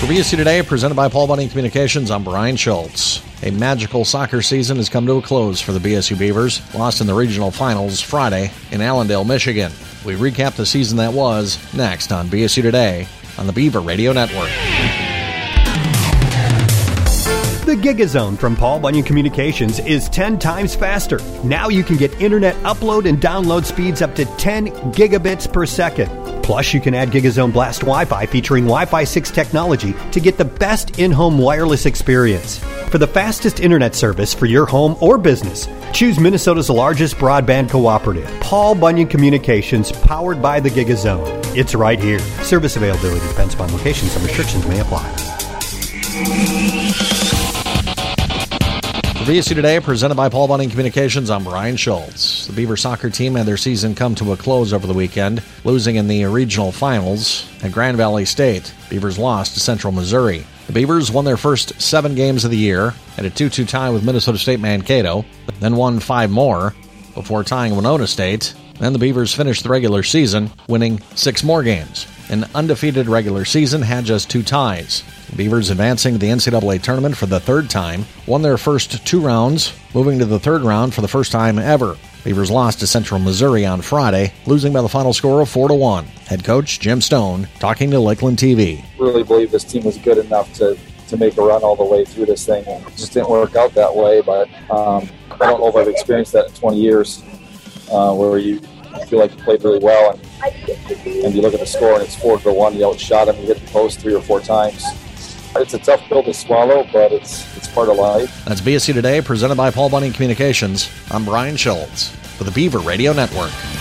For BSU Today, presented by Paul Bunyan Communications, I'm Brian Schultz. A magical soccer season has come to a close for the BSU Beavers, lost in the regional finals Friday in Allendale, Michigan. We recap the season that was next on BSU Today on the Beaver Radio Network. The GigaZone from Paul Bunyan Communications is 10 times faster. Now you can get internet upload and download speeds up to 10 gigabits per second. Plus, you can add GigaZone Blast Wi-Fi featuring Wi-Fi 6 technology to get the best in-home wireless experience. For the fastest internet service for your home or business, choose Minnesota's largest broadband cooperative, Paul Bunyan Communications, powered by the GigaZone. It's right here. Service availability depends upon location. Some restrictions may apply. For BSU Today, presented by Paul Bunyan Communications, I'm Brian Schultz. The Beaver soccer team had their season come to a close over the weekend, losing in the regional finals at Grand Valley State. Beavers lost to Central Missouri. The Beavers won their first 7 games of the year, had a 2-2 tie with Minnesota State Mankato, then won 5 more before tying Winona State. Then the Beavers finished the regular season, winning 6 more games. An undefeated regular season had just 2 ties. The Beavers advancing to the NCAA tournament for the 3rd time, won their first 2 rounds, moving to the 3rd round for the first time ever. Beavers lost to Central Missouri on Friday, losing by the final score of 4-1. Head coach Jim Stone talking to Lakeland TV. Really believe this team was good enough to make a run all the way through this thing. It just didn't work out that way, but I don't know if I've experienced that in 20 years where you feel like you played really well and you look at the score and it's 4-1, you outshot them, you hit the post 3 or 4 times. It's a tough pill to swallow, but it's part of life. That's BSU Today, presented by Paul Bunyan Communications. I'm Brian Schultz for the Beaver Radio Network.